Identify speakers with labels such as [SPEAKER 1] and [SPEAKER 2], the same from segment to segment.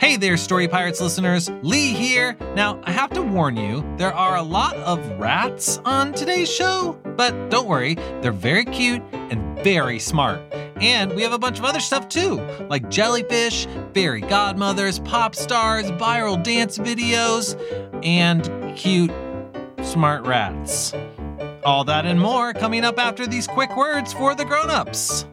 [SPEAKER 1] Hey there, Story Pirates listeners. Lee here. Now, I have to warn you, there are a lot of rats on today's show, but don't worry, they're very cute and very smart. And we have a bunch of other stuff too, like jellyfish, fairy godmothers, pop stars, viral dance videos, and cute, smart rats. All that and more coming up after these quick words for the grown-ups.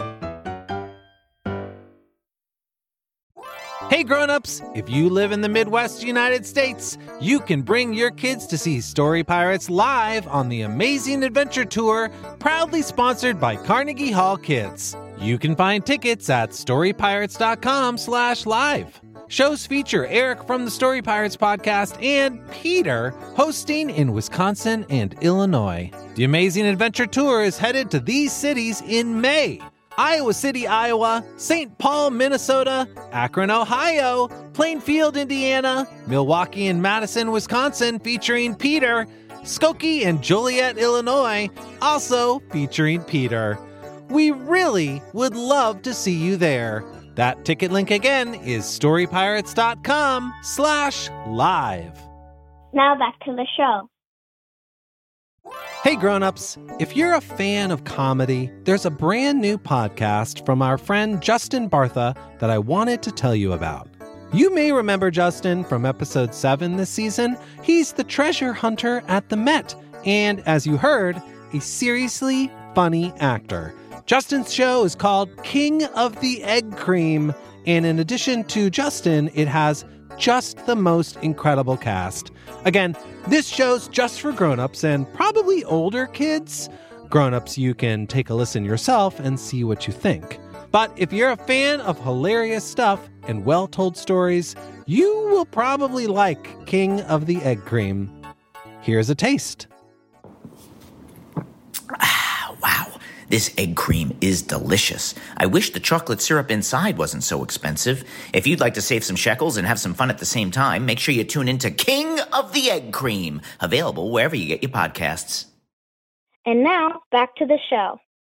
[SPEAKER 1] Hey grown-ups, if you live in the Midwest United States, you can bring your kids to see Story Pirates live on the Amazing Adventure Tour, proudly sponsored by Carnegie Hall Kids. You can find tickets at storypirates.com/live. Shows feature Eric from the Story Pirates podcast and Peter hosting in Wisconsin and Illinois. The Amazing Adventure Tour is headed to these cities in May: Iowa City, Iowa, St. Paul, Minnesota, Akron, Ohio, Plainfield, Indiana, Milwaukee and Madison, Wisconsin, featuring Peter, Skokie and Joliet, Illinois, also featuring Peter. We really would love to see you there. That ticket link again is storypirates.com/live.
[SPEAKER 2] Now back to the show.
[SPEAKER 1] Hey grown-ups, if you're a fan of comedy, there's a brand new podcast from our friend Justin Bartha that I wanted to tell you about. You may remember Justin from episode 7 this season. He's the treasure hunter at the Met, and as you heard, a seriously funny actor. Justin's show is called King of the Egg Cream, and in addition to Justin, it has just the most incredible cast. Again, this show's just for grown-ups and probably older kids. Grown-ups, you can take a listen yourself and see what you think. But if you're a fan of hilarious stuff and well-told stories, you will probably like King of the Egg Cream. Here's a taste.
[SPEAKER 3] Wow, this egg cream is delicious. I wish the chocolate syrup inside wasn't so expensive. If you'd like to save some shekels and have some fun at the same time, make sure you tune in to King of the Egg Cream, available wherever you get your podcasts.
[SPEAKER 2] And now, back to the show.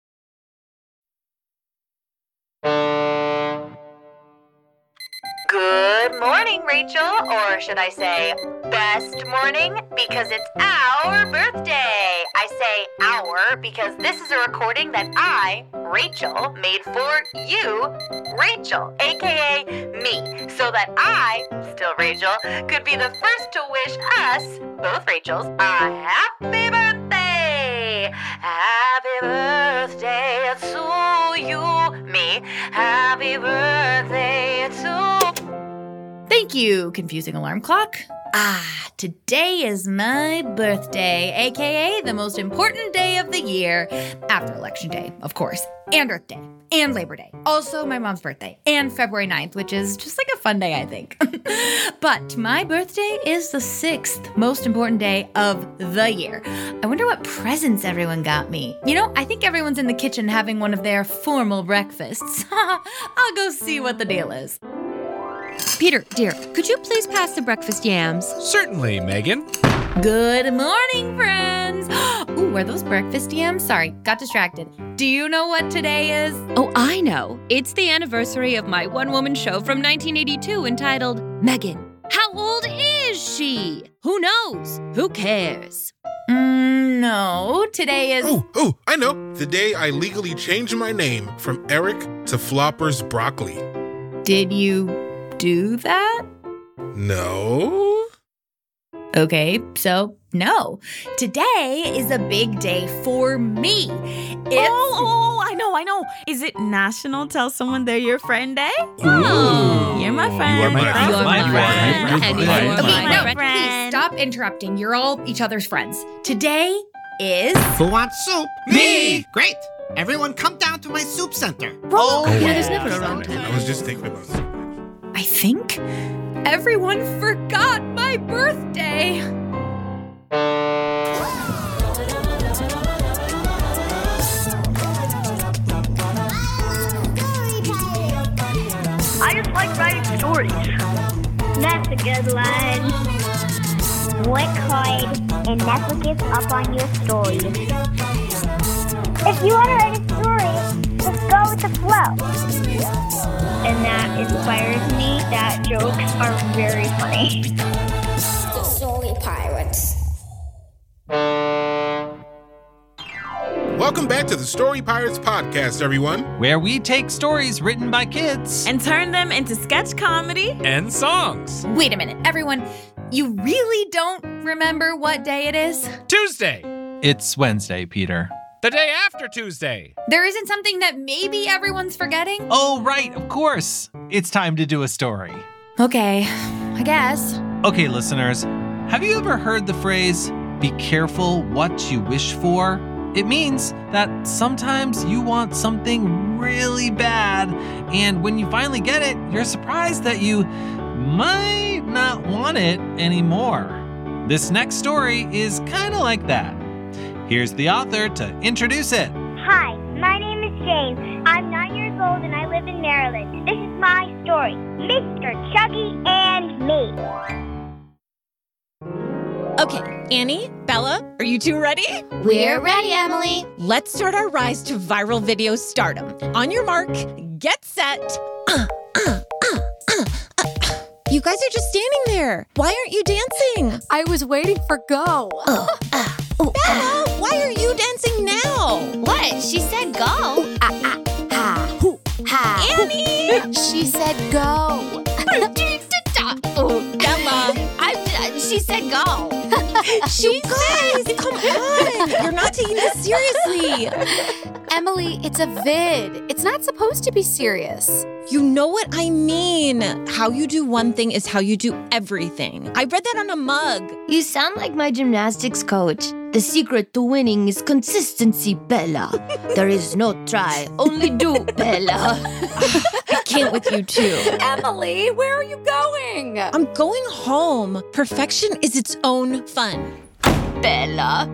[SPEAKER 4] Good morning, Rachel, or should I say best morning, because it's our birthday. I say our because this is a recording that I, Rachel, made for you, Rachel, aka me, so that I, still Rachel, could be the first to wish us, both Rachels, a happy birthday. Happy birthday to you, me. Happy birthday to...
[SPEAKER 5] Thank you, confusing alarm clock. Today is my birthday, aka the most important day of the year, after Election Day, of course, and Earth Day, and Labor Day. Also my mom's birthday, and February 9th, which is just like a fun day, I think. But my birthday is the 6th most important day of the year. I wonder what presents everyone got me. You know, I think everyone's in the kitchen having one of their formal breakfasts. I'll go see what the deal is.
[SPEAKER 6] Peter, dear, could you please pass the breakfast yams?
[SPEAKER 7] Certainly, Megan.
[SPEAKER 5] Good morning, friends. Ooh, are those breakfast yams? Sorry, got distracted. Do you know what today is?
[SPEAKER 6] Oh, I know. It's the anniversary of my one-woman show from 1982 entitled Megan. How old is she? Who knows? Who cares?
[SPEAKER 5] No, today is...
[SPEAKER 7] Oh, I know. The day I legally changed my name from Eric to Floppers Broccoli.
[SPEAKER 5] Did you do that?
[SPEAKER 7] No.
[SPEAKER 5] Okay, so no. Today is a big day for me.
[SPEAKER 8] I know. Is it National Tell Someone They're Your Friend Day?
[SPEAKER 5] Oh,
[SPEAKER 8] you're my friend.
[SPEAKER 7] You are my friend.
[SPEAKER 5] You're my friend.
[SPEAKER 6] And
[SPEAKER 5] Okay,
[SPEAKER 6] you're my
[SPEAKER 5] no,
[SPEAKER 6] friend.
[SPEAKER 5] please stop interrupting. You're all each other's friends. Today is...
[SPEAKER 9] Who wants soup?
[SPEAKER 1] Me!
[SPEAKER 9] Great. Everyone come down to my soup center.
[SPEAKER 6] There's never a wrong time.
[SPEAKER 7] I was just thinking about it.
[SPEAKER 5] I think everyone forgot my birthday.
[SPEAKER 2] I just like writing stories. That's a good line. Work hard and never give up on your stories. If you want to write a story, Just go with the flow. And that inspires me that jokes are very funny.
[SPEAKER 10] The Story Pirates.
[SPEAKER 7] Welcome back to the Story Pirates podcast, everyone.
[SPEAKER 1] Where we take stories written by kids
[SPEAKER 8] And turn them into sketch comedy.
[SPEAKER 11] And songs.
[SPEAKER 5] Wait a minute, everyone. You really don't remember what day it is?
[SPEAKER 11] Tuesday.
[SPEAKER 1] It's Wednesday, Peter.
[SPEAKER 11] The day after Tuesday.
[SPEAKER 5] There isn't something that maybe everyone's forgetting?
[SPEAKER 1] Oh, right, of course. It's time to do a story.
[SPEAKER 5] Okay, I guess.
[SPEAKER 1] Okay, listeners, have you ever heard the phrase, be careful what you wish for? It means that sometimes you want something really bad, and when you finally get it, you're surprised that you might not want it anymore. This next story is kind of like that. Here's the author to introduce it.
[SPEAKER 2] Hi, my name is James. I'm 9 years old and I live in Maryland. This is my story, Mr. Chuggy and me.
[SPEAKER 6] Okay, Annie, Bella, are you two ready?
[SPEAKER 10] We're ready, Emily.
[SPEAKER 6] Let's start our rise to viral video stardom. On your mark, get set. You guys are just standing there. Why aren't you dancing?
[SPEAKER 10] I was waiting for go.
[SPEAKER 6] Bella, why are you dancing now?
[SPEAKER 10] What? She said go.
[SPEAKER 6] Annie!
[SPEAKER 10] She said go.
[SPEAKER 6] Bella,
[SPEAKER 10] She said go.
[SPEAKER 6] you guys, come on. You're not taking this seriously.
[SPEAKER 10] Emily, it's a vid. It's not supposed to be serious.
[SPEAKER 6] You know what I mean. How you do one thing is how you do everything. I read that on a mug.
[SPEAKER 12] You sound like my gymnastics coach. The secret to winning is consistency, Bella. There is no try, only do, Bella.
[SPEAKER 6] I can't with you two.
[SPEAKER 10] Emily, where are you going?
[SPEAKER 6] I'm going home. Perfection is its own fun.
[SPEAKER 12] Bella.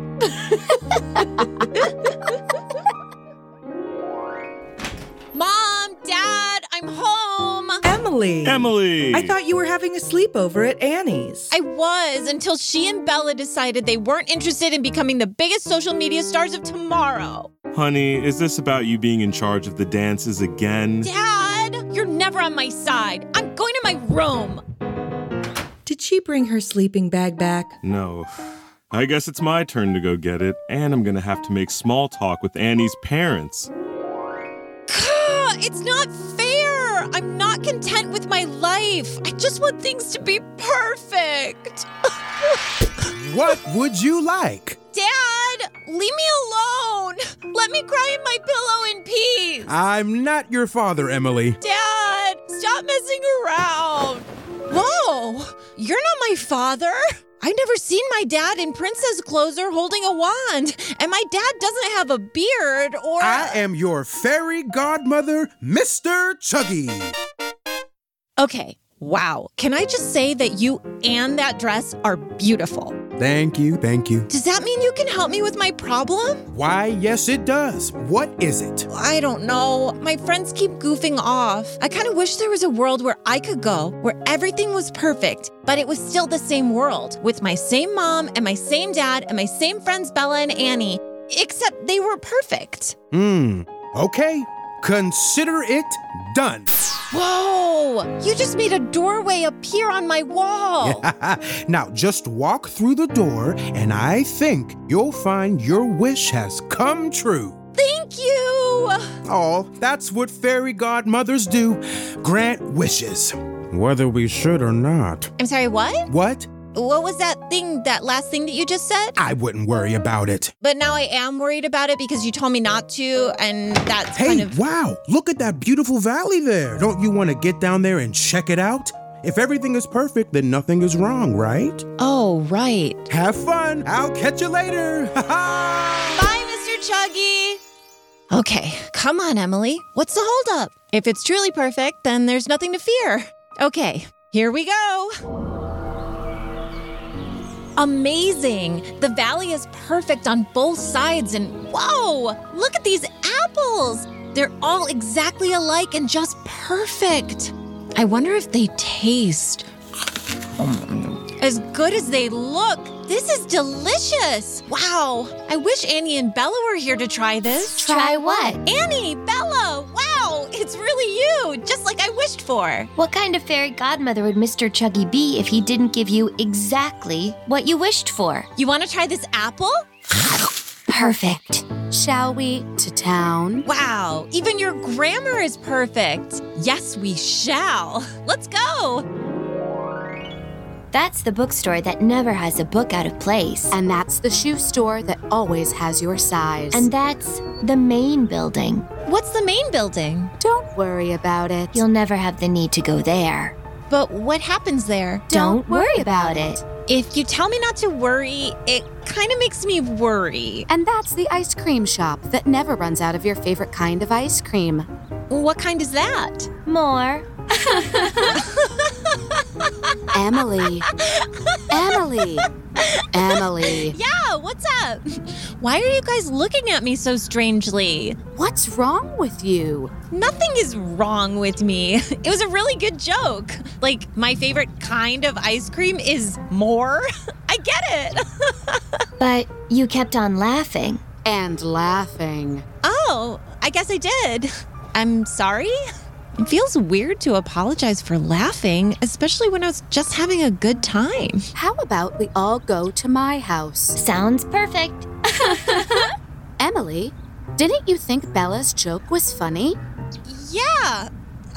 [SPEAKER 6] Mom, Dad, I'm home.
[SPEAKER 13] Emily! I thought you were having a sleepover at Annie's.
[SPEAKER 6] I was, until she and Bella decided they weren't interested in becoming the biggest social media stars of tomorrow.
[SPEAKER 14] Honey, is this about you being in charge of the dances again?
[SPEAKER 6] Dad, you're never on my side. I'm going to my room.
[SPEAKER 13] Did she bring her sleeping bag back?
[SPEAKER 14] No. I guess it's my turn to go get it, and I'm gonna have to make small talk with Annie's parents.
[SPEAKER 6] It's not fair. I'm not content with my life. I just want things to be perfect.
[SPEAKER 15] What would you like?
[SPEAKER 6] Dad, leave me alone. Let me cry in my pillow in peace.
[SPEAKER 15] I'm not your father, Emily.
[SPEAKER 6] Dad, stop messing around. Whoa, you're not my father. I've never seen my dad in princess clothes or holding a wand. And my dad doesn't have a beard or...
[SPEAKER 15] I am your fairy godmother, Mr. Chuggy.
[SPEAKER 6] Okay, wow. Can I just say that you and that dress are beautiful?
[SPEAKER 15] Thank you.
[SPEAKER 6] Does that mean you can help me with my problem?
[SPEAKER 15] Why, yes, it does. What is it?
[SPEAKER 6] I don't know. My friends keep goofing off. I kind of wish there was a world where I could go, where everything was perfect, but it was still the same world, with my same mom and my same dad and my same friends Bella and Annie, except they were perfect.
[SPEAKER 15] Okay. Consider it done.
[SPEAKER 6] Whoa! You just made a doorway appear on my wall.
[SPEAKER 15] Now, just walk through the door, and I think you'll find your wish has come true.
[SPEAKER 6] Thank you!
[SPEAKER 15] Oh, that's what fairy godmothers do. Grant wishes. Whether we should or not.
[SPEAKER 6] I'm sorry, what?
[SPEAKER 15] What?
[SPEAKER 6] What was that last thing that you just said?
[SPEAKER 15] I wouldn't worry about it.
[SPEAKER 6] But now I am worried about it because you told me not to, and that's kind of...
[SPEAKER 15] Hey, wow, look at that beautiful valley there. Don't you want to get down there and check it out? If everything is perfect, then nothing is wrong, right?
[SPEAKER 6] Oh, right.
[SPEAKER 15] Have fun. I'll catch you later.
[SPEAKER 6] Bye, Mr. Chuggy. Okay, come on, Emily. What's the holdup? If it's truly perfect, then there's nothing to fear. Okay, here we go. Amazing! The valley is perfect on both sides and whoa! Look at these apples! They're all exactly alike and just perfect. I wonder if they taste as good as they look. This is delicious! Wow! I wish Annie and Bella were here to try this.
[SPEAKER 10] Try what?
[SPEAKER 6] Annie, Bella! it's really you, just like I wished for.
[SPEAKER 12] What kind of fairy godmother would Mr. Chuggy be if he didn't give you exactly what you wished for?
[SPEAKER 6] You want to try this apple?
[SPEAKER 12] Perfect.
[SPEAKER 10] Shall we to town?
[SPEAKER 6] Wow, even your grammar is perfect. Yes, we shall. Let's go.
[SPEAKER 12] That's the bookstore that never has a book out of place.
[SPEAKER 10] And that's the shoe store that always has your size.
[SPEAKER 12] And that's the main building.
[SPEAKER 6] What's the main building?
[SPEAKER 10] Don't worry about it.
[SPEAKER 12] You'll never have the need to go there.
[SPEAKER 6] But what happens there?
[SPEAKER 12] Don't worry about it.
[SPEAKER 6] If you tell me not to worry, it kind of makes me worry.
[SPEAKER 10] And that's the ice cream shop that never runs out of your favorite kind of ice cream.
[SPEAKER 6] What kind is that?
[SPEAKER 12] More.
[SPEAKER 10] Emily. Emily. Emily.
[SPEAKER 6] Yeah, what's up? Why are you guys looking at me so strangely?
[SPEAKER 10] What's wrong with you?
[SPEAKER 6] Nothing is wrong with me. It was a really good joke. Like, my favorite kind of ice cream is more. I get it.
[SPEAKER 12] But you kept on laughing.
[SPEAKER 10] And laughing.
[SPEAKER 6] Oh, I guess I did. I'm sorry. It feels weird to apologize for laughing, especially when I was just having a good time.
[SPEAKER 10] How about we all go to my house?
[SPEAKER 12] Sounds perfect.
[SPEAKER 10] Emily, didn't you think Bella's joke was funny?
[SPEAKER 6] Yeah.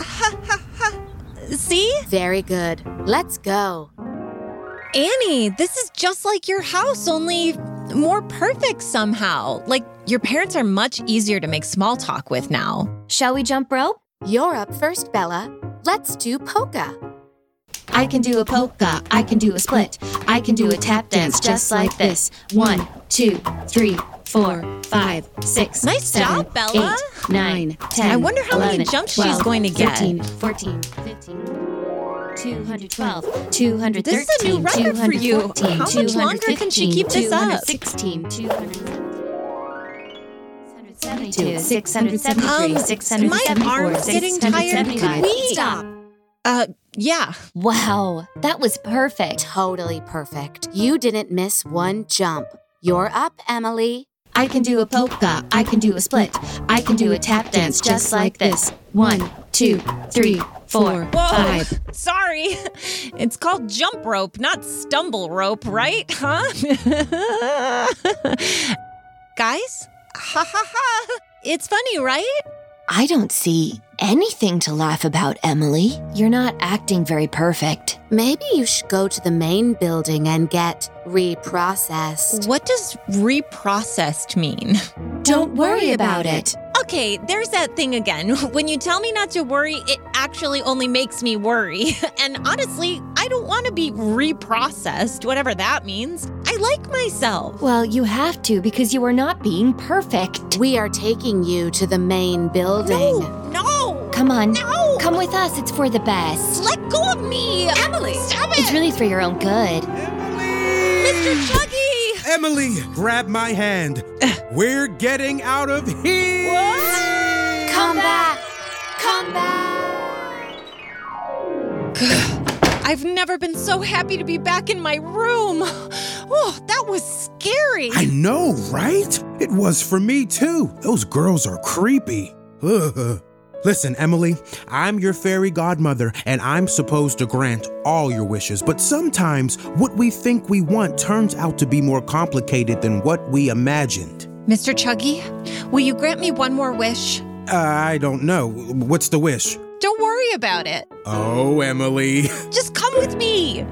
[SPEAKER 6] See?
[SPEAKER 10] Very good. Let's go.
[SPEAKER 6] Annie, this is just like your house, only more perfect somehow. Like, your parents are much easier to make small talk with now.
[SPEAKER 12] Shall we jump rope?
[SPEAKER 10] You're up first, Bella. Let's do polka.
[SPEAKER 12] I can do a polka, I can do a split, I can do a tap dance just like this. 1, 2, 3, 4, 5, 6,
[SPEAKER 6] Nice
[SPEAKER 12] 7,
[SPEAKER 6] job, Bella.
[SPEAKER 12] 8, 9, 10,
[SPEAKER 6] I wonder how
[SPEAKER 12] 11,
[SPEAKER 6] many jumps
[SPEAKER 12] 12,
[SPEAKER 6] she's going to get.
[SPEAKER 12] 13, 14, 15, 212, 213,
[SPEAKER 6] This is a new record for you.
[SPEAKER 12] 214,
[SPEAKER 6] How much longer can she keep this up?
[SPEAKER 12] 216, 272, 673, 674,
[SPEAKER 6] my arm's getting tired. Could we
[SPEAKER 12] Stop.
[SPEAKER 6] Yeah.
[SPEAKER 12] Wow, that was perfect.
[SPEAKER 10] Totally perfect. You didn't miss one jump. You're up, Emily.
[SPEAKER 12] I can do a polka, I can do a split, I can do a tap dance just like this. 1, 2, 3, 4, 5.
[SPEAKER 6] Sorry. It's called jump rope, not stumble rope, right? Huh? Guys? Ha ha ha. It's funny, right?
[SPEAKER 12] I don't see anything to laugh about, Emily. You're not acting very perfect.
[SPEAKER 10] Maybe you should go to the main building and get reprocessed.
[SPEAKER 6] What does reprocessed mean?
[SPEAKER 12] Don't worry about it.
[SPEAKER 6] Okay, there's that thing again. When you tell me not to worry, it actually only makes me worry. And honestly, I don't want to be reprocessed, whatever that means. I like myself.
[SPEAKER 12] Well, you have to because you are not being perfect.
[SPEAKER 10] We are taking you to the main building.
[SPEAKER 6] No!
[SPEAKER 12] Come on.
[SPEAKER 6] No!
[SPEAKER 12] Come with us. It's for the best.
[SPEAKER 6] Let go of me! Emily! Stop it!
[SPEAKER 12] It's really for your own good.
[SPEAKER 6] Mr. Chuggy!
[SPEAKER 15] Emily, grab my hand. We're getting out of here!
[SPEAKER 6] What?
[SPEAKER 10] Come back! Come back!
[SPEAKER 6] I've never been so happy to be back in my room. Oh, that was scary.
[SPEAKER 15] I know, right? It was for me, too. Those girls are creepy. Ugh. Listen, Emily, I'm your fairy godmother, and I'm supposed to grant all your wishes. But sometimes what we think we want turns out to be more complicated than what we imagined.
[SPEAKER 6] Mr. Chuggy, will you grant me one more wish?
[SPEAKER 15] I don't know. What's the wish?
[SPEAKER 6] Don't worry about it.
[SPEAKER 15] Oh, Emily.
[SPEAKER 6] Just come with me.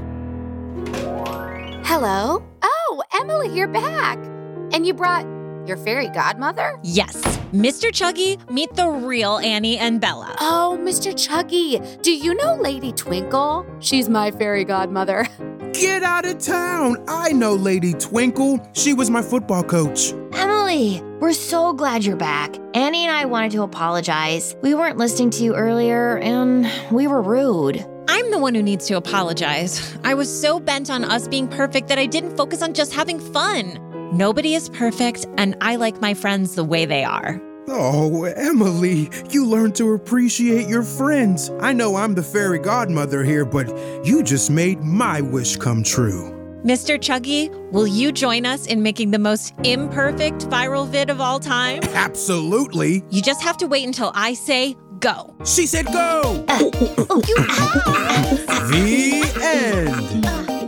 [SPEAKER 10] Hello? Oh, Emily, you're back. And you brought your fairy godmother?
[SPEAKER 6] Yes. Mr. Chuggy, meet the real Annie and Bella.
[SPEAKER 10] Oh, Mr. Chuggy, do you know Lady Twinkle? She's my fairy godmother.
[SPEAKER 15] Get out of town. I know Lady Twinkle. She was my football coach.
[SPEAKER 12] Emily, we're so glad you're back. Annie and I wanted to apologize. We weren't listening to you earlier, and we were rude.
[SPEAKER 6] I'm the one who needs to apologize. I was so bent on us being perfect that I didn't focus on just having fun. Nobody is perfect, and I like my friends the way they are.
[SPEAKER 15] Oh, Emily, you learn to appreciate your friends. I know I'm the fairy godmother here, but you just made my wish come true.
[SPEAKER 6] Mr. Chuggy, will you join us in making the most imperfect viral vid of all time?
[SPEAKER 15] Absolutely.
[SPEAKER 6] You just have to wait until I say go.
[SPEAKER 15] She said go! The end.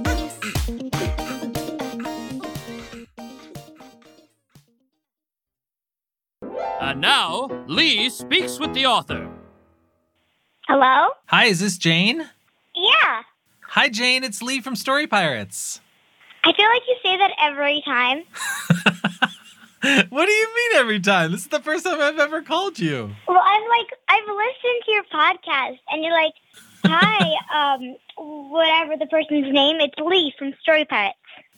[SPEAKER 11] And now, Lee speaks with the author.
[SPEAKER 2] Hello?
[SPEAKER 1] Hi, is this Jane?
[SPEAKER 2] Yeah.
[SPEAKER 1] Hi, Jane. It's Lee from Story Pirates.
[SPEAKER 2] I feel like you say that every time.
[SPEAKER 1] What do you mean every time? This is the first time I've ever called you.
[SPEAKER 2] Well, I've listened to your podcast, and you're like, hi, whatever the person's name, it's Lee from Story Pirates.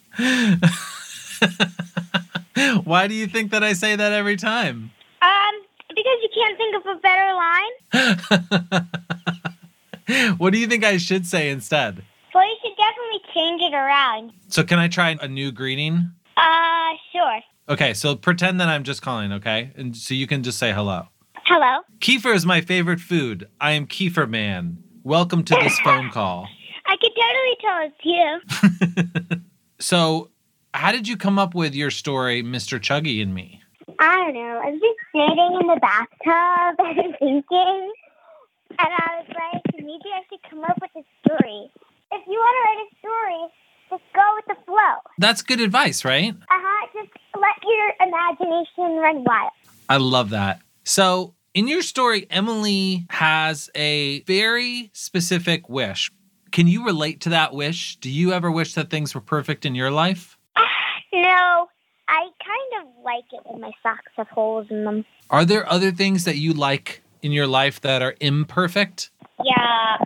[SPEAKER 1] Why do you think that I say that every time?
[SPEAKER 2] Because you can't think of a better line.
[SPEAKER 1] What do you think I should say instead?
[SPEAKER 2] Well, you should definitely change it around.
[SPEAKER 1] So can I try a new greeting?
[SPEAKER 2] Sure.
[SPEAKER 1] Okay, so pretend that I'm just calling, okay? And so you can just say hello.
[SPEAKER 2] Hello.
[SPEAKER 1] Kefir is my favorite food. I am Kefir Man. Welcome to this phone call.
[SPEAKER 2] I could totally tell it's you.
[SPEAKER 1] So, how did you come up with your story, Mr. Chuggy and Me?
[SPEAKER 2] I don't know. I was just sitting in the bathtub and thinking, and I was like, maybe I should come up with a story. If you want to write a story, just go with the flow.
[SPEAKER 1] That's good advice, right?
[SPEAKER 2] Just let your imagination run wild.
[SPEAKER 1] I love that. So, in your story, Emily has a very specific wish. Can you relate to that wish? Do you ever wish that things were perfect in your life?
[SPEAKER 2] No, I kind of like it when my socks have holes in them.
[SPEAKER 1] Are there other things that you like in your life that are imperfect?
[SPEAKER 2] Yeah,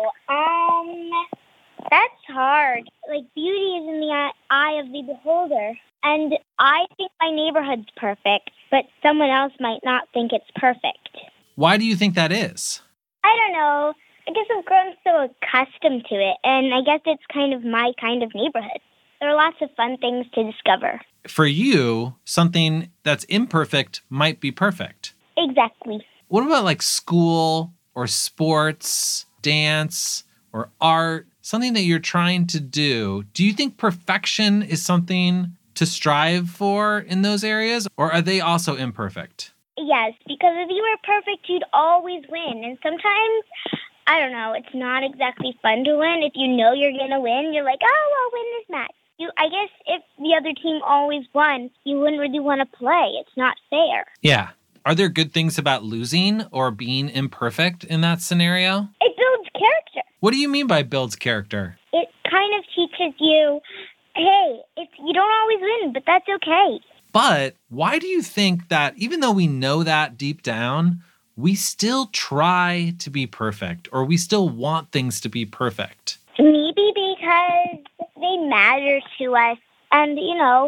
[SPEAKER 2] that's hard. Like, beauty is in the eye of the beholder. And I think my neighborhood's perfect, but someone else might not think it's perfect.
[SPEAKER 1] Why do you think that is?
[SPEAKER 2] I don't know. I guess I've grown so accustomed to it, and I guess it's kind of my kind of neighborhood. There are lots of fun things to discover.
[SPEAKER 1] For you, something that's imperfect might be perfect.
[SPEAKER 2] Exactly.
[SPEAKER 1] What about like school or sports, dance or art, something that you're trying to do? Do you think perfection is something to strive for in those areas, or are they also imperfect?
[SPEAKER 2] Yes, because if you were perfect, you'd always win. And sometimes, I don't know, it's not exactly fun to win. If you know you're going to win, you're like, oh, I'll win this match. I guess if the other team always won, you wouldn't really want to play. It's not fair.
[SPEAKER 1] Yeah. Are there good things about losing or being imperfect in that scenario?
[SPEAKER 2] It builds character.
[SPEAKER 1] What do you mean by builds character?
[SPEAKER 2] It kind of teaches you, hey, you don't always win, but that's okay.
[SPEAKER 1] But why do you think that even though we know that deep down, we still try to be perfect, or we still want things to be perfect?
[SPEAKER 2] Maybe because they matter to us. And,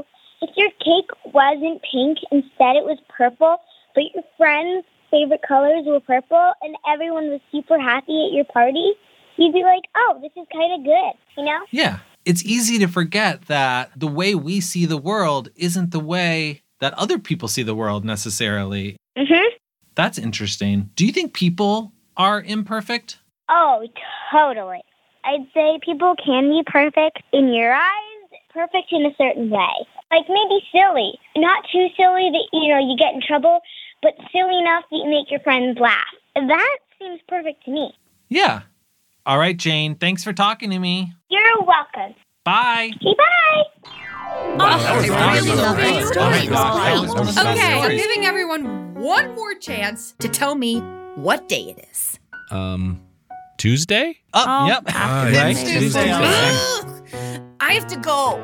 [SPEAKER 2] if your cake wasn't pink, instead it was purple, but your friends' favorite colors were purple, and everyone was super happy at your party, you'd be like, oh, this is kind of good,
[SPEAKER 1] Yeah. It's easy to forget that the way we see the world isn't the way that other people see the world necessarily.
[SPEAKER 2] Mm-hmm.
[SPEAKER 1] That's interesting. Do you think people are imperfect?
[SPEAKER 2] Oh, totally. I'd say people can be perfect in your eyes, perfect in a certain way. Like maybe silly. Not too silly that, you get in trouble, but silly enough that you make your friends laugh. That seems perfect to me.
[SPEAKER 1] Yeah. All right, Jane. Thanks for talking to me.
[SPEAKER 2] You're welcome.
[SPEAKER 1] Bye.
[SPEAKER 2] Okay, bye.
[SPEAKER 5] Wow, that was
[SPEAKER 8] really lovely story.
[SPEAKER 5] Okay, I'm giving everyone one more chance to tell me what day it is.
[SPEAKER 11] Tuesday?
[SPEAKER 1] Yep.
[SPEAKER 11] Right.
[SPEAKER 1] Tuesday.
[SPEAKER 5] I have to go.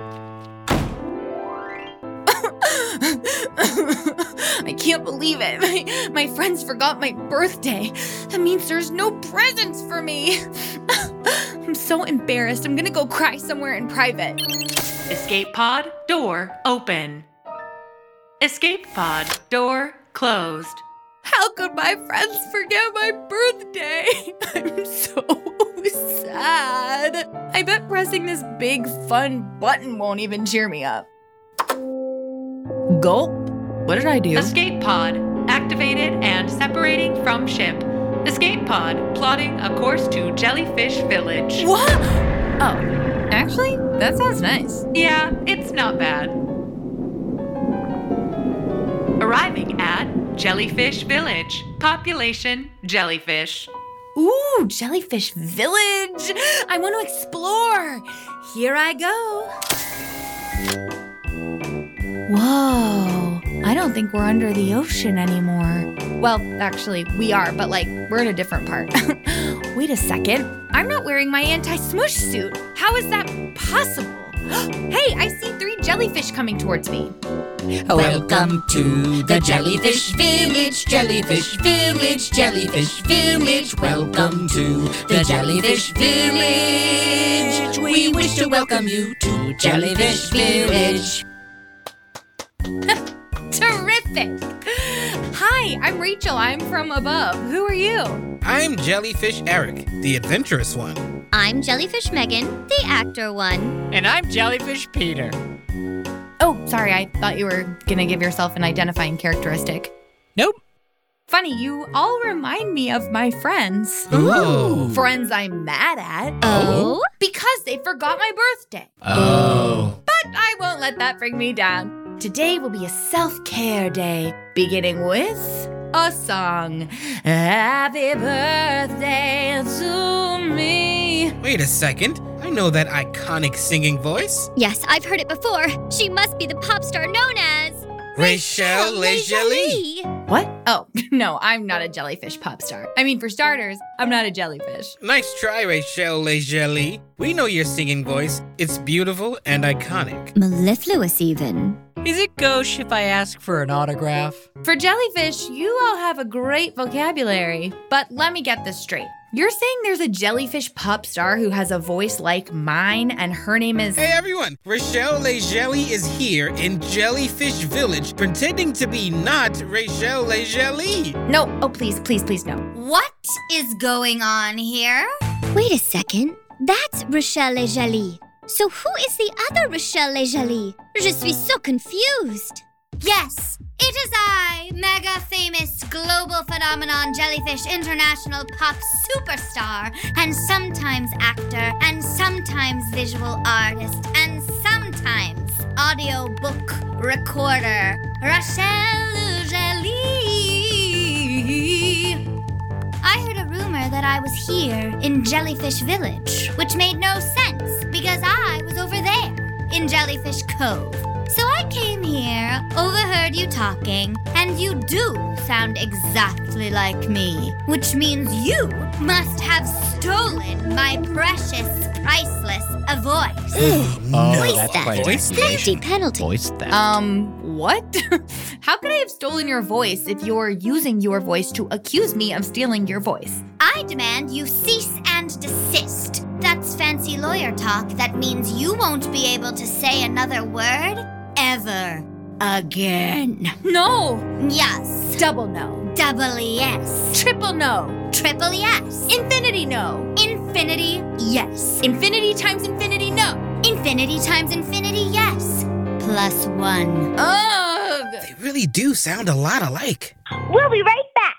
[SPEAKER 5] I can't believe it. My friends forgot my birthday. That means there's no presents for me. I'm so embarrassed. I'm gonna go cry somewhere in private.
[SPEAKER 4] Escape pod, door open. Escape pod, door closed.
[SPEAKER 5] How could my friends forget my birthday? I'm so sad. I bet pressing this big fun button won't even cheer me up. Gulp. What did I do?
[SPEAKER 4] Escape pod activated and separating from ship. Escape pod plotting a course to Jellyfish Village.
[SPEAKER 5] What? Oh, actually, that sounds nice.
[SPEAKER 4] Yeah, it's not bad. Arriving at
[SPEAKER 16] Jellyfish Village. Population, jellyfish.
[SPEAKER 5] Ooh, Jellyfish Village! I want to explore! Here I go. Whoa, I don't think we're under the ocean anymore. Well, actually, we are, but we're in a different part. Wait a second, I'm not wearing my anti-smush suit. How is that possible? Hey, I see 3 jellyfish coming towards me.
[SPEAKER 17] Welcome to the Jellyfish Village, Jellyfish Village, Jellyfish Village. Welcome to the Jellyfish Village. We wish to welcome you to Jellyfish Village.
[SPEAKER 5] Terrific! Hi, I'm Rachel. I'm from above. Who are you?
[SPEAKER 18] I'm Jellyfish Eric, the adventurous one.
[SPEAKER 19] I'm Jellyfish Megan, the actor one.
[SPEAKER 11] And I'm Jellyfish Peter.
[SPEAKER 5] Oh, sorry, I thought you were gonna give yourself an identifying characteristic.
[SPEAKER 11] Nope.
[SPEAKER 5] Funny, you all remind me of my friends.
[SPEAKER 11] Ooh.
[SPEAKER 5] Friends I'm mad at.
[SPEAKER 19] Oh?
[SPEAKER 5] Because they forgot my birthday.
[SPEAKER 11] Oh.
[SPEAKER 5] But I won't let that bring me down. Today will be a self-care day, beginning with a song. Happy birthday to me.
[SPEAKER 18] Wait a second. I know that iconic singing voice.
[SPEAKER 19] Yes, I've heard it before. She must be the pop star known as...
[SPEAKER 18] Rachel Lejeune.
[SPEAKER 5] What? Oh, no, I'm not a jellyfish pop star. I mean, for starters, I'm not a jellyfish.
[SPEAKER 18] Nice try, Rachel Lejeune. We know your singing voice. It's beautiful and iconic.
[SPEAKER 19] Mellifluous, even.
[SPEAKER 11] Is it gauche if I ask for an autograph?
[SPEAKER 5] For jellyfish, you all have a great vocabulary. But let me get this straight. You're saying there's a jellyfish pop star who has a voice like mine and her name is...
[SPEAKER 18] Hey everyone, Rachel Lejeune is here in Jellyfish Village pretending to be not Rachel Lejeune.
[SPEAKER 5] No, oh please, please, please no.
[SPEAKER 19] What is going on here? Wait a second, that's Rachel Lejeune. So who is the other Rachel Lejeune? Je suis so confused. Yes, it is I, mega famous global phenomenon Jellyfish International pop superstar, and sometimes actor, and sometimes visual artist, and sometimes audiobook recorder, Rachel Lejeune. I heard a rumor that I was here in Jellyfish Village, which made no sense because I was over there in Jellyfish Cove. So I came here, overheard you talking, and you do sound exactly like me, which means you must have stolen my precious, priceless voice.
[SPEAKER 11] Voice theft.
[SPEAKER 19] Voice theft. Hefty penalty.
[SPEAKER 11] Voice theft.
[SPEAKER 5] What? How could I have stolen your voice if you're using your voice to accuse me of stealing your voice?
[SPEAKER 19] I demand you cease and desist. That's fancy lawyer talk that means you won't be able to say another word ever again.
[SPEAKER 5] No.
[SPEAKER 19] Yes.
[SPEAKER 5] Double no.
[SPEAKER 19] Double yes.
[SPEAKER 5] Triple no.
[SPEAKER 19] Triple yes.
[SPEAKER 5] Infinity no.
[SPEAKER 19] Infinity yes.
[SPEAKER 5] Infinity times infinity no.
[SPEAKER 19] Infinity times infinity yes. Plus one.
[SPEAKER 5] Ugh.
[SPEAKER 18] They really do sound a lot alike.
[SPEAKER 2] We'll be right back.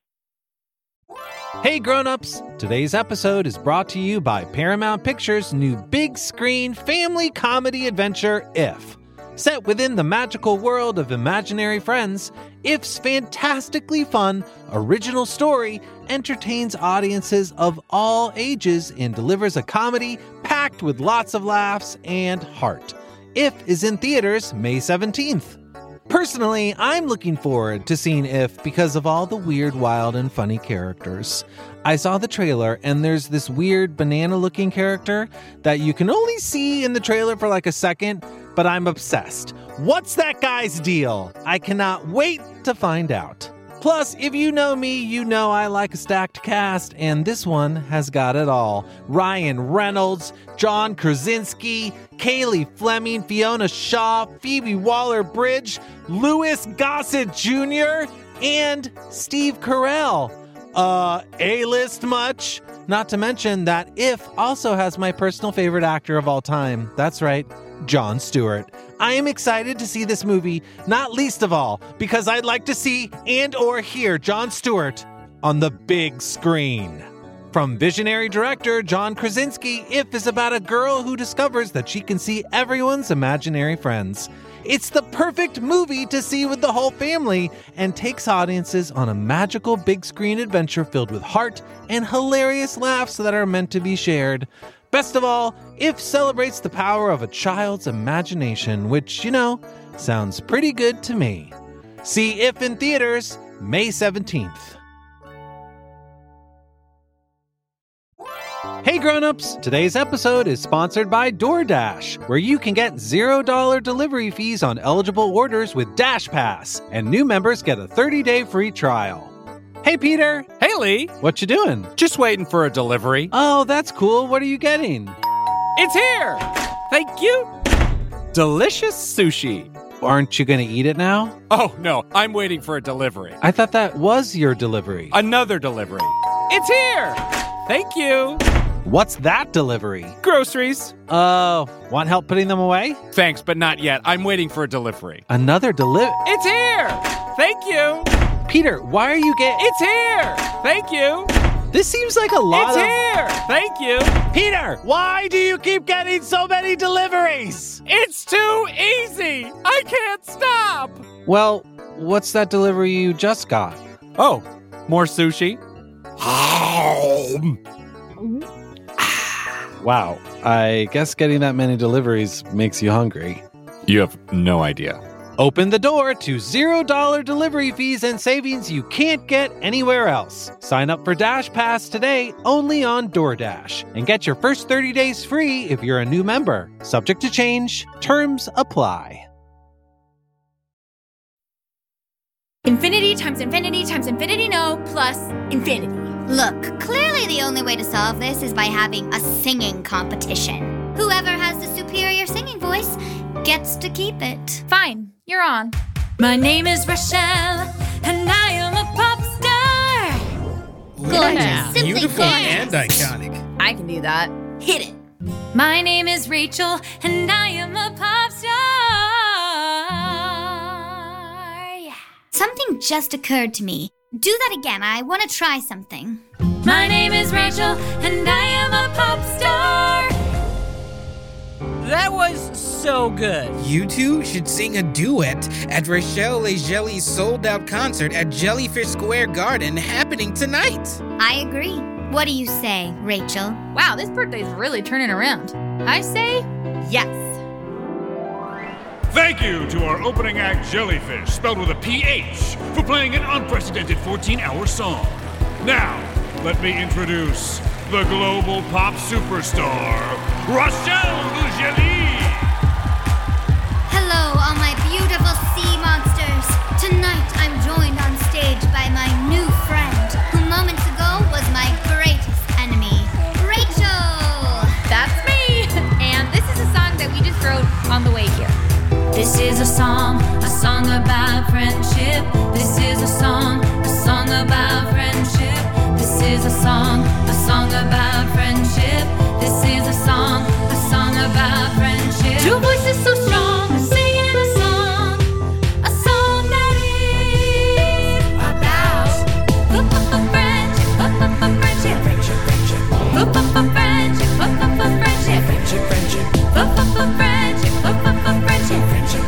[SPEAKER 1] Hey grown-ups, today's episode is brought to you by Paramount Pictures' new big screen family comedy adventure, If. Set within the magical world of imaginary friends, If's fantastically fun, original story entertains audiences of all ages and delivers a comedy packed with lots of laughs and heart. If is in theaters May 17th. Personally, I'm looking forward to seeing If because of all the weird, wild, and funny characters. I saw the trailer, and there's this weird banana-looking character that you can only see in the trailer for like a second, but I'm obsessed. What's that guy's deal? I cannot wait to find out. Plus, if you know me, you know I like a stacked cast, and this one has got it all. Ryan Reynolds, John Krasinski, Kaylee Fleming, Fiona Shaw, Phoebe Waller-Bridge, Louis Gossett Jr., and Steve Carell. A-list much? Not to mention that If also has my personal favorite actor of all time. That's right, Jon Stewart. I am excited to see this movie, not least of all, because I'd like to see and or hear Jon Stewart on the big screen. From visionary director John Krasinski, If is about a girl who discovers that she can see everyone's imaginary friends. It's the perfect movie to see with the whole family and takes audiences on a magical big screen adventure filled with heart and hilarious laughs that are meant to be shared. Best of all, IF celebrates the power of a child's imagination, which, sounds pretty good to me. See IF in theaters May 17th. Hey grown-ups, today's episode is sponsored by DoorDash, where you can get $0 delivery fees on eligible orders with DashPass, and new members get a 30-day free trial. Hey Peter.
[SPEAKER 11] Hey Lee.
[SPEAKER 1] What you doing?
[SPEAKER 11] Just waiting for a delivery.
[SPEAKER 1] Oh, that's cool. What are you getting?
[SPEAKER 11] It's here! Thank you. Delicious sushi.
[SPEAKER 1] Aren't you going to eat it now?
[SPEAKER 11] Oh, no, I'm waiting for a delivery.
[SPEAKER 1] I thought that was your delivery.
[SPEAKER 11] Another delivery. It's here! Thank you.
[SPEAKER 1] What's that delivery?
[SPEAKER 11] Groceries.
[SPEAKER 1] Oh, want help putting them away?
[SPEAKER 11] Thanks, but not yet. I'm waiting for a delivery.
[SPEAKER 1] Another delivery?
[SPEAKER 11] It's here! Thank you.
[SPEAKER 1] Peter, why are you getting...
[SPEAKER 11] It's here! Thank you.
[SPEAKER 1] This seems like a lot
[SPEAKER 11] It's here! Thank you.
[SPEAKER 1] Peter, why do you keep getting so many deliveries?
[SPEAKER 11] It's too easy! I can't stop!
[SPEAKER 1] Well, what's that delivery you just got?
[SPEAKER 11] Oh, more sushi?
[SPEAKER 1] Wow, I guess getting that many deliveries makes you hungry.
[SPEAKER 11] You have no idea.
[SPEAKER 1] Open the door to $0 delivery fees and savings you can't get anywhere else. Sign up for DashPass today only on DoorDash and get your first 30 days free if you're a new member. Subject to change. Terms apply.
[SPEAKER 5] Infinity times infinity times infinity no plus infinity.
[SPEAKER 19] Look, clearly the only way to solve this is by having a singing competition. Whoever has the superior singing voice gets to keep it.
[SPEAKER 5] Fine, you're on. My name is Rochelle, and I am a pop star.
[SPEAKER 19] Gorgeous, simply
[SPEAKER 18] Beautiful
[SPEAKER 19] gorgeous.
[SPEAKER 18] and iconic.
[SPEAKER 5] I can do that.
[SPEAKER 19] Hit it.
[SPEAKER 5] My name is Rachel, and I am a pop star. Yeah.
[SPEAKER 19] Something just occurred to me. Do that again. I want to try something.
[SPEAKER 5] My name is Rachel, and I am a pop star.
[SPEAKER 20] That was so good.
[SPEAKER 18] You two should sing a duet at Rachelle Legelie's sold-out concert at Jellyfish Square Garden happening tonight.
[SPEAKER 19] I agree. What do you say, Rachel?
[SPEAKER 5] Wow, this birthday's really turning around. I say yes.
[SPEAKER 21] Thank you to our opening act, Jellyfish, spelled with a PH, for playing an unprecedented 14-hour song. Now, let me introduce the global pop superstar, Rachelle Legelie.
[SPEAKER 19] Hello, all my beautiful sea monsters. Tonight, I'm joined on stage by my new friend, who moments ago was my greatest enemy, Rachel.
[SPEAKER 5] That's me. And this is a song that we just wrote on the way here. This is a song about friendship. This is a song about friendship. This is a song about friendship. This is a song about friendship. Two voices so strong, singing a song that is about friendship, friendship, friendship, friendship, friendship, friendship, friendship, friendship, friendship, friendship, friendship,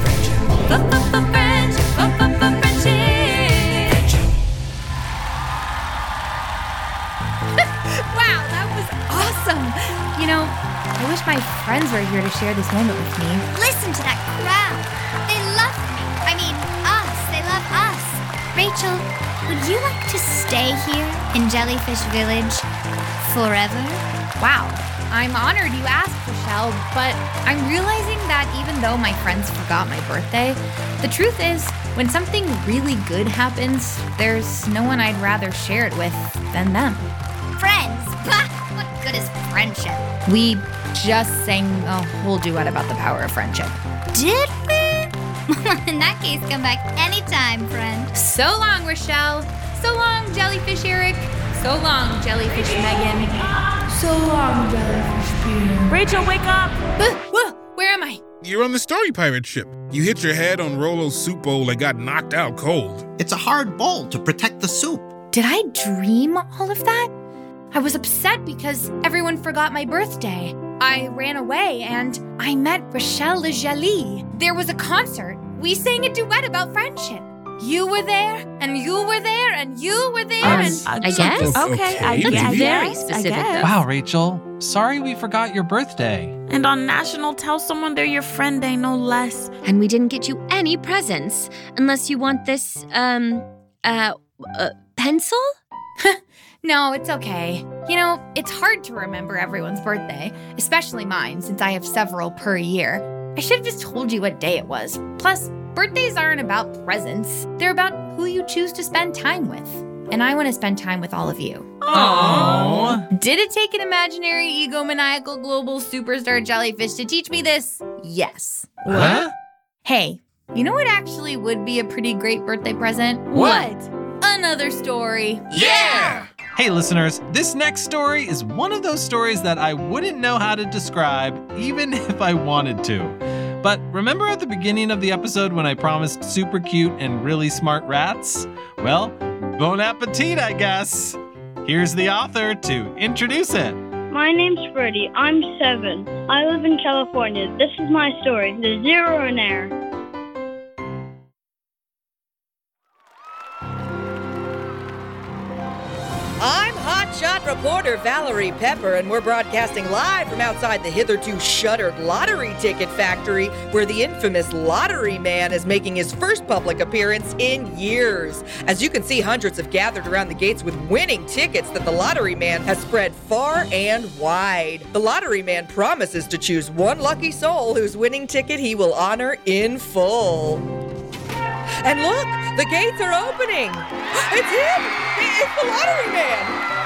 [SPEAKER 5] Wow, that was awesome. I wish my friends were here to share this moment with me.
[SPEAKER 19] Listen to that crowd. They love me. I mean, us. They love us. Rachel, would you like to stay here in Jellyfish Village forever?
[SPEAKER 5] Wow, I'm honored you asked, Rochelle, but I'm realizing that even though my friends forgot my birthday, the truth is, when something really good happens, there's no one I'd rather share it with than them.
[SPEAKER 19] Friends? Bah! What good is friendship?
[SPEAKER 5] We just sang a whole duet about the power of friendship.
[SPEAKER 19] Did we? In that case, come back anytime, friend.
[SPEAKER 5] So long, Rochelle. So long, Jellyfish Eric. So long, Jellyfish Megan. So long, Jellyfish Peter.
[SPEAKER 8] Rachel, wake up!
[SPEAKER 5] Where am I?
[SPEAKER 7] You're on the Story Pirate ship. You hit your head on Rolo's soup bowl and got knocked out cold.
[SPEAKER 9] It's a hard bowl to protect the soup.
[SPEAKER 5] Did I dream all of that? I was upset because everyone forgot my birthday. I ran away and I met Rachelle Legelie. there was a concert. We sang a duet about friendship. You were there, and you were there, and you were there,
[SPEAKER 12] I guess.
[SPEAKER 8] Okay, I
[SPEAKER 12] That's
[SPEAKER 8] guess.
[SPEAKER 12] very specific, though.
[SPEAKER 1] Wow, Rachel. Sorry we forgot your birthday.
[SPEAKER 8] And on National Tell Someone They're Your Friend Day, no less.
[SPEAKER 12] And we didn't get you any presents, unless you want this, pencil?
[SPEAKER 5] No, it's okay. You know, it's hard to remember everyone's birthday, especially mine, since I have several per year. I should have just told you what day it was. Plus, birthdays aren't about presents. They're about who you choose to spend time with. And I want to spend time with all of you.
[SPEAKER 1] Aww.
[SPEAKER 5] Did it take an imaginary, egomaniacal, global superstar jellyfish to teach me this? Yes.
[SPEAKER 1] What?
[SPEAKER 5] Hey, you know what actually would be a pretty great birthday present?
[SPEAKER 1] What?
[SPEAKER 5] Another story.
[SPEAKER 1] Yeah! Hey, listeners, this next story is one of those stories that I wouldn't know how to describe, even if I wanted to. But remember at the beginning of the episode when I promised super cute and really smart rats? Well, bon appetit, I guess. Here's the author to introduce it.
[SPEAKER 3] My name's Freddie. I'm 7. I live in California. This is my story, The Zero in Air.
[SPEAKER 22] I'm hotshot reporter Valerie Pepper, and we're broadcasting live from outside the hitherto shuttered lottery ticket factory, where the infamous Lottery Man is making his first public appearance in years. As you can see, hundreds have gathered around the gates with winning tickets that the Lottery Man has spread far and wide. The Lottery Man promises to choose one lucky soul whose winning ticket he will honor in full. And look, the gates are opening. It's him! It's the Lottery Man!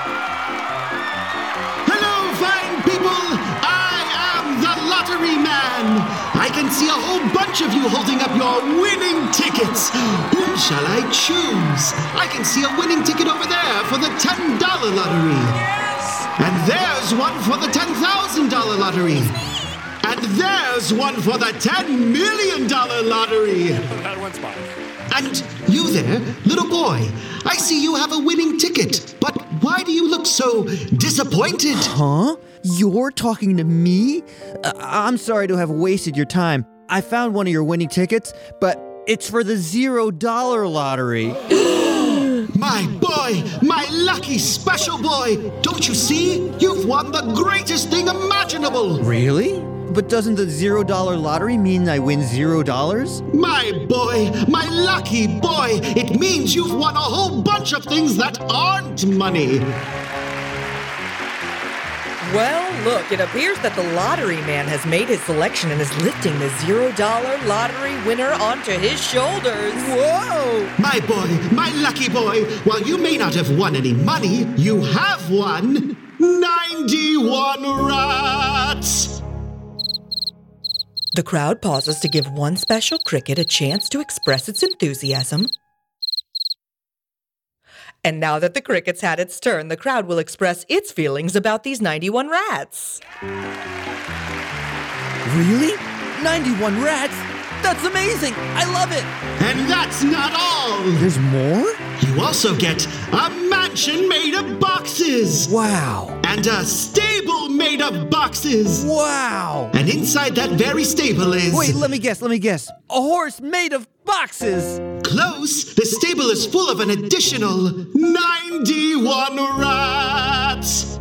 [SPEAKER 23] Hello, fine people! I am the Lottery Man! I can see a whole bunch of you holding up your winning tickets. Whom shall I choose? I can see a winning ticket over there for the $10 lottery. Yes! And there's one for the $10,000 lottery. And there's one for the $10 million lottery.
[SPEAKER 21] That one's mine.
[SPEAKER 23] And you there, little boy, I see you have a winning ticket, but why do you look so disappointed?
[SPEAKER 24] Huh? You're talking to me? I'm sorry to have wasted your time. I found one of your winning tickets, but it's for the $0 lottery.
[SPEAKER 23] My boy, my lucky special boy, don't you see? You've won the greatest thing imaginable.
[SPEAKER 24] Really? But doesn't the $0 lottery mean I win $0?
[SPEAKER 23] My boy, my lucky boy, it means you've won a whole bunch of things that aren't money.
[SPEAKER 22] Well, look, it appears that the Lottery Man has made his selection and is lifting the $0 lottery winner onto his shoulders.
[SPEAKER 23] Whoa! My boy, my lucky boy, while you may not have won any money, you have won 91 rats!
[SPEAKER 22] The crowd pauses to give one special cricket a chance to express its enthusiasm. And now that the cricket's had its turn, the crowd will express its feelings about these 91 rats.
[SPEAKER 24] Really? 91 rats? That's amazing! I love it!
[SPEAKER 23] And that's not all!
[SPEAKER 24] There's more?
[SPEAKER 23] You also get a mansion made of boxes!
[SPEAKER 24] Wow!
[SPEAKER 23] And a stable made of boxes!
[SPEAKER 24] Wow!
[SPEAKER 23] And inside that very stable is...
[SPEAKER 24] Wait, let me guess. A horse made of boxes!
[SPEAKER 23] Close! The stable is full of an additional 91 rats!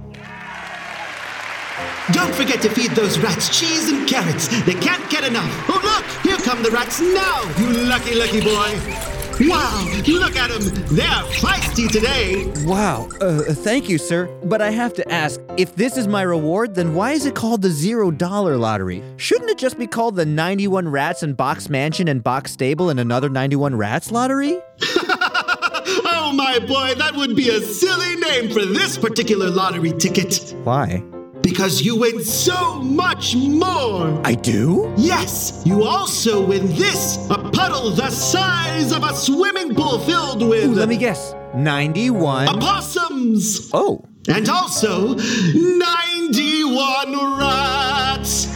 [SPEAKER 23] Don't forget to feed those rats cheese and carrots. They can't get enough. Oh, look! Here come the rats now, you lucky, lucky boy. Wow, look at them. They're feisty today.
[SPEAKER 24] Wow, thank you, sir. But I have to ask, if this is my reward, then why is it called the $0 lottery? Shouldn't it just be called the 91 Rats and Box Mansion and Box Stable and another 91 Rats lottery?
[SPEAKER 23] Oh, my boy, that would be a silly name for this particular lottery ticket.
[SPEAKER 24] Why?
[SPEAKER 23] Because you win so much more.
[SPEAKER 24] I do?
[SPEAKER 23] Yes, you also win this, a puddle the size of a swimming pool filled with...
[SPEAKER 24] Ooh, let me guess. 91...
[SPEAKER 23] opossums.
[SPEAKER 24] Oh.
[SPEAKER 23] And also 91 rats.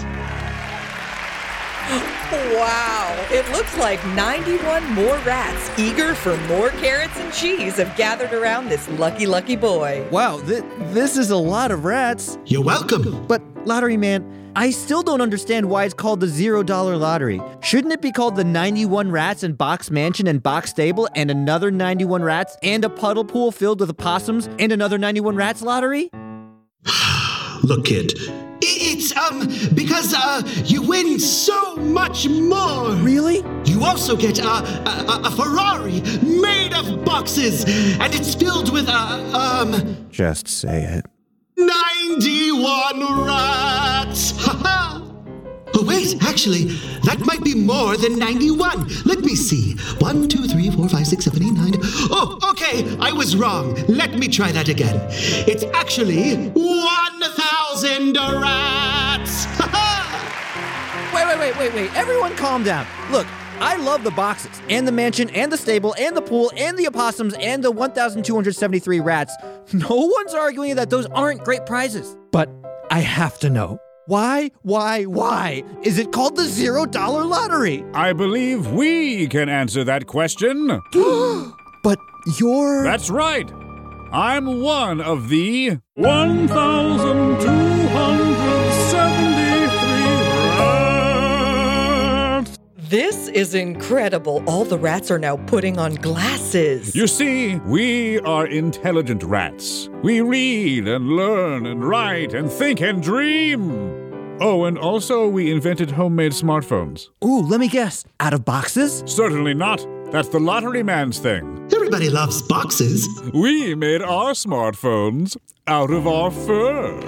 [SPEAKER 22] Wow, it looks like 91 more rats, eager for more carrots and cheese, have gathered around this lucky, lucky boy.
[SPEAKER 24] Wow, this is a lot of rats.
[SPEAKER 23] You're welcome.
[SPEAKER 24] But, Lottery Man, I still don't understand why it's called the $0 lottery. Shouldn't it be called the 91 rats and Box Mansion and Box Stable and another 91 rats and a puddle pool filled with opossums and another 91 rats lottery?
[SPEAKER 23] Look, kid. It's, because, you win so much more.
[SPEAKER 24] Really?
[SPEAKER 23] You also get, a Ferrari made of boxes, and it's filled with,
[SPEAKER 24] Just say it.
[SPEAKER 23] 91 rats! Ha-ha! Oh, wait, actually, that might be more than 91. Let me see. 1, 2, 3, 4, 5, 6, 7, 8, 9. Oh, okay, I was wrong. Let me try that again. It's actually 1,000 rats!
[SPEAKER 24] Wait. Everyone calm down. Look, I love the boxes, and the mansion, and the stable, and the pool, and the opossums, and the 1,273 rats. No one's arguing that those aren't great prizes. But I have to know. Why is it called the $0 lottery?
[SPEAKER 21] I believe we can answer that question.
[SPEAKER 24] But you're...
[SPEAKER 21] That's right. I'm one of the 1,273 rats.
[SPEAKER 22] This is incredible. All the rats are now putting on glasses.
[SPEAKER 21] You see, we are intelligent rats. We read and learn and write and think and dream. Oh, and also we invented homemade smartphones.
[SPEAKER 24] Ooh, let me guess. Out of boxes?
[SPEAKER 21] Certainly not. That's the lottery man's thing.
[SPEAKER 23] Everybody loves boxes.
[SPEAKER 21] We made our smartphones out of our fur.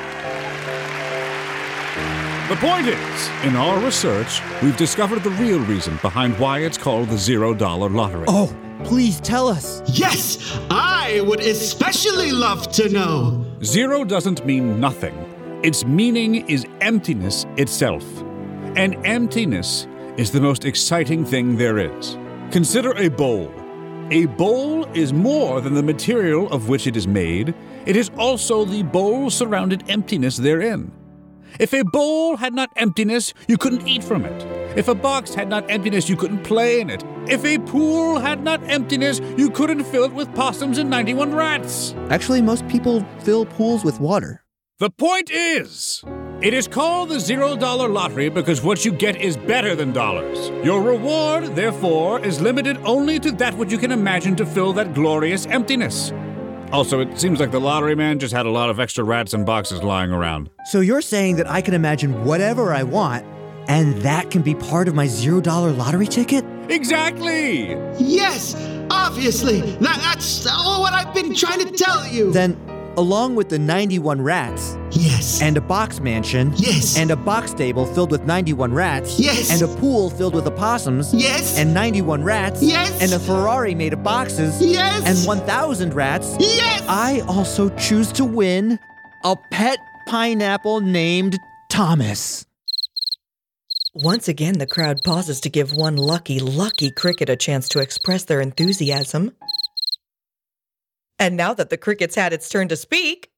[SPEAKER 21] The point is, in our research, we've discovered the real reason behind why it's called the $0 lottery.
[SPEAKER 24] Oh, please tell us.
[SPEAKER 23] Yes, I would especially love to know.
[SPEAKER 21] Zero doesn't mean nothing. Its meaning is emptiness itself. And emptiness is the most exciting thing there is. Consider a bowl. A bowl is more than the material of which it is made. It is also the bowl-surrounded emptiness therein. If a bowl had not emptiness, you couldn't eat from it. If a box had not emptiness, you couldn't play in it. If a pool had not emptiness, you couldn't fill it with possums and 91 rats.
[SPEAKER 24] Actually, most people fill pools with water.
[SPEAKER 21] The point is, it is called the $0 lottery because what you get is better than dollars. Your reward, therefore, is limited only to that which you can imagine to fill that glorious emptiness. Also, it seems like the lottery man just had a lot of extra rats and boxes lying around.
[SPEAKER 24] So you're saying that I can imagine whatever I want, and that can be part of my $0 lottery ticket?
[SPEAKER 21] Exactly!
[SPEAKER 23] Yes, obviously. That's what I've been trying to tell you.
[SPEAKER 24] Then, along with the 91 rats...
[SPEAKER 23] Yes.
[SPEAKER 24] And a box mansion...
[SPEAKER 23] Yes.
[SPEAKER 24] And a box stable filled with 91 rats...
[SPEAKER 23] Yes.
[SPEAKER 24] And a pool filled with opossums...
[SPEAKER 23] Yes.
[SPEAKER 24] And 91 rats...
[SPEAKER 23] Yes.
[SPEAKER 24] And a Ferrari made of boxes...
[SPEAKER 23] Yes.
[SPEAKER 24] And 1,000 rats...
[SPEAKER 23] Yes.
[SPEAKER 24] I also choose to win a pet pineapple named Thomas.
[SPEAKER 22] Once again, the crowd pauses to give one lucky cricket a chance to express their enthusiasm. And now that the cricket's had its turn to speak...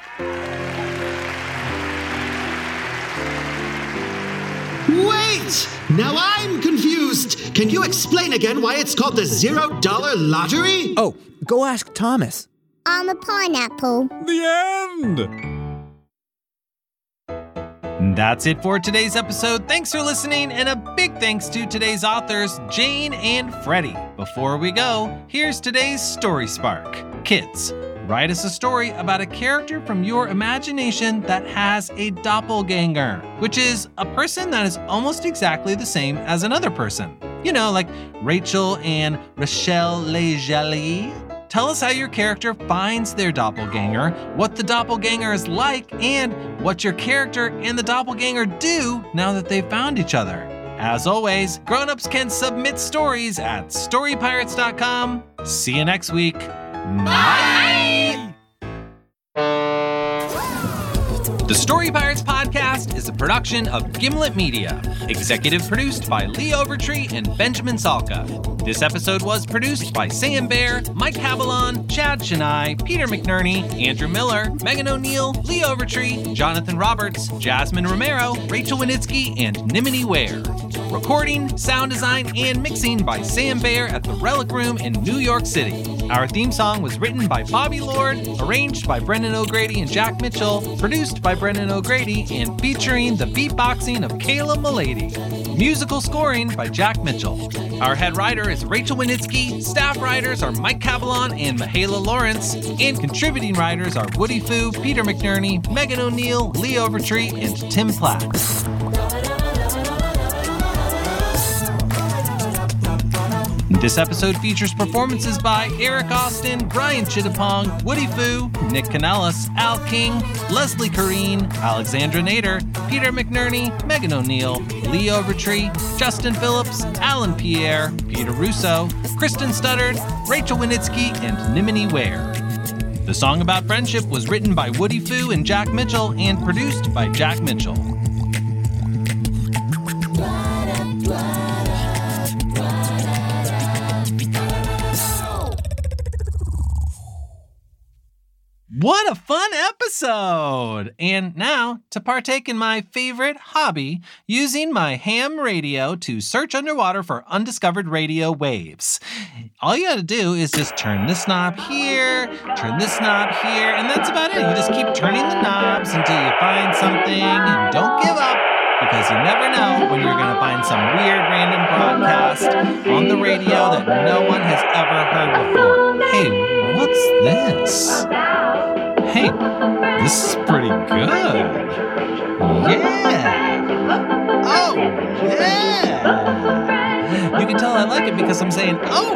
[SPEAKER 23] Wait! Now I'm confused. Can you explain again why it's called the $0 lottery?
[SPEAKER 24] Oh, go ask Thomas.
[SPEAKER 2] I'm a pineapple.
[SPEAKER 21] The end!
[SPEAKER 1] That's it for today's episode. Thanks for listening, and a big thanks to today's authors, Jane and Freddie. Before we go, here's today's Story Spark. Kids, write us a story about a character from your imagination that has a doppelganger, which is a person that is almost exactly the same as another person. You know, like Rachel and Rachel Lejeune. Tell us how your character finds their doppelganger, what the doppelganger is like, and what your character and the doppelganger do now that they've found each other. As always, grown-ups can submit stories at storypirates.com. See you next week. Bye! The Story Pirates Podcast is a production of Gimlet Media. Executive produced by Lee Overtree and Benjamin Salka. This episode was produced by Sam Bear, Mike Havilon, Chad Chennai, Peter McNerney, Andrew Miller, Megan O'Neill, Lee Overtree, Jonathan Roberts, Jasmine Romero, Rachel Winitsky, and Nimini Ware. Recording, sound design, and mixing by Sam Bayer at the Relic Room in New York City. Our theme song was written by Bobby Lord, arranged by Brendan O'Grady and Jack Mitchell, produced by Brendan O'Grady, and featuring the beatboxing of Kayla Mulady. Musical scoring by Jack Mitchell. Our head writer is Rachel Winitsky, staff writers are Mike Cavalon and Mahala Lawrence, and contributing writers are Woody Fu, Peter McNerney, Megan O'Neill, Lee Overtree, and Tim Platt. This episode features performances by Eric Austin, Brian Chittapong, Woody Fu, Nick Kanellis, Al King, Leslie Kareen, Alexandra Nader, Peter McNerney, Megan O'Neill, Lee Overtree, Justin Phillips, Alan Pierre, Peter Russo, Kristen Studdard, Rachel Winitsky, and Nimini Ware. The song about friendship was written by Woody Fu and Jack Mitchell and produced by Jack Mitchell. What a fun episode! And now, to partake in my favorite hobby, using my ham radio to search underwater for undiscovered radio waves. All you gotta do is just turn this knob here, turn this knob here, and that's about it. You just keep turning the knobs until you find something, and don't give up, because you never know when you're gonna find some weird random broadcast on the radio that no one has ever heard before. Hey, what's this? Hey, this is pretty good. Yeah. Oh, yeah. You can tell I like it because I'm saying, oh,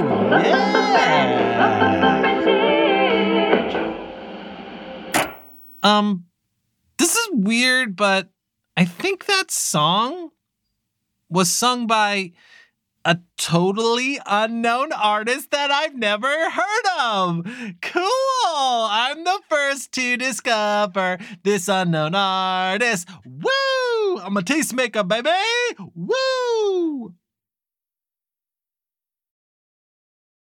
[SPEAKER 1] yeah. This is weird, but I think that song was sung by a totally unknown artist that I've never heard of. Cool! I'm the first to discover this unknown artist. Woo! I'm a tastemaker, baby! Woo!